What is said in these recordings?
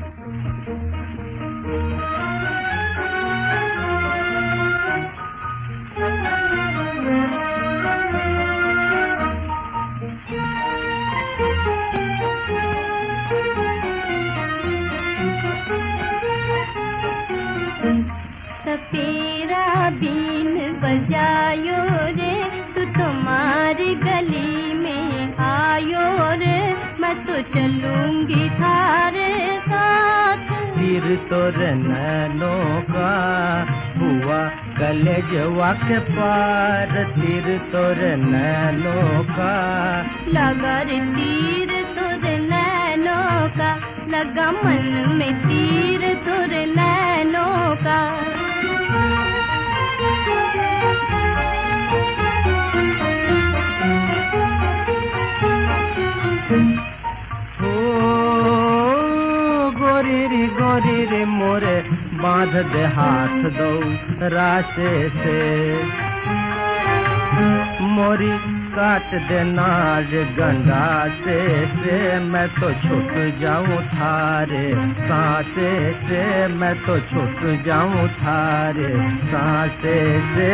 सपेरा been बजायो रे, तू तुम्हारी गली में आयो रे, मैं तो चलूंगी थारे साथ। तीर तोरे नैनों का हुआ कलेजवा के पार, तीर तोरे नैनों का लगा रे तीर तोरे नैनों का, लगा मन में तीर तोरे नैनों का। गोरी रे मोरे बांध दे हाथ दो राशे से, मोरी काट दे नाज गंगा से, मैं तो छूट जाऊं थारे सांसे से, मैं तो छूट जाऊं थारे सांसे से।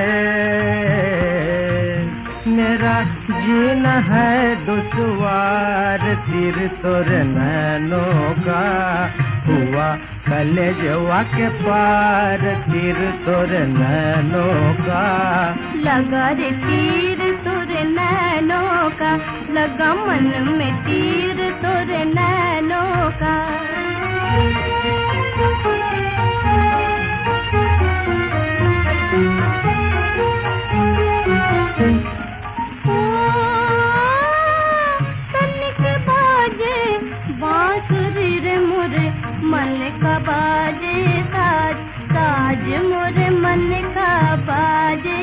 मेरा जीना है दुश्वार, तीर तोरे नैनों का हुआ कलेजवा के पार, तीर तोरे नैनों का लगा रे तीर तोरे नैनों का, लगा मन में तीर तोरे नैनों का। बांसुरी रे मोरे मन का बाजे साज, साज मोरे मन का बाजे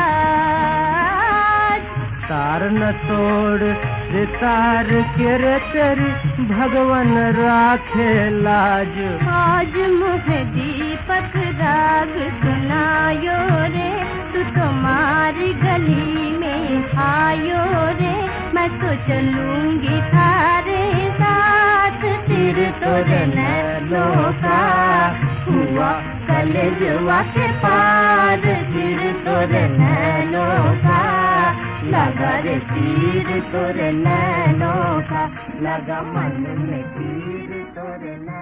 साज। तार न तोड़ सितार के रे तेरी भगवान राखे लाज, आज मुझे दीपक राग सुनायो रे, तू तुम्हारी गली में आयो रे, मैं तो चलूंगी थारे साथ। तीर तोरे नैनों का हुआ कलेजवा के पार, तीर तोरे नैनों का लगा रे तीर तोरे नैनों का, लगा मन में तीर तोरे नैनों